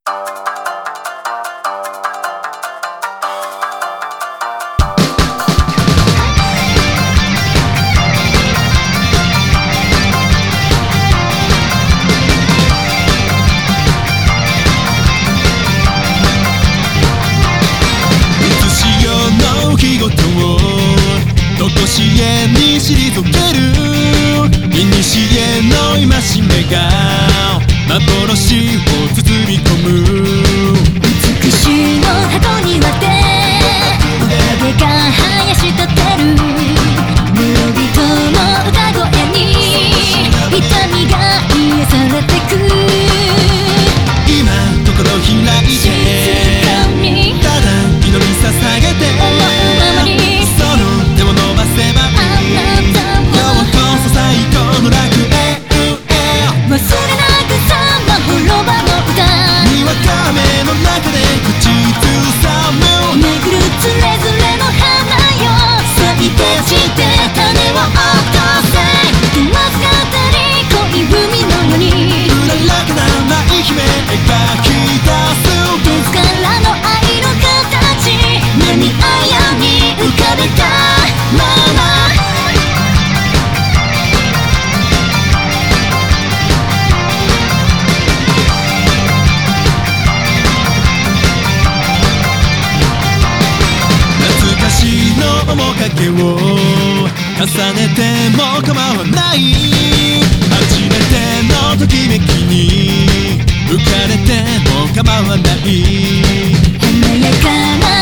しえに退ける古の戒めが幻を包み込む美しいの箱庭で影が生やし立てる村人の歌声に痛みが癒されてく今心開いてただ祈り捧げてその手を伸ばせば今日こそ最高の楽園忘れなくさま滅ばの歌にわか雨の中で口ずさむ巡るつれづれの花よ咲いて散って種を落とせわずかったり恋文のようにうららかな舞姫描き出す自らの愛の形目にあやに浮かべたままの面影を重ねても構わない初めてのときめきに浮かれても構わない華やかな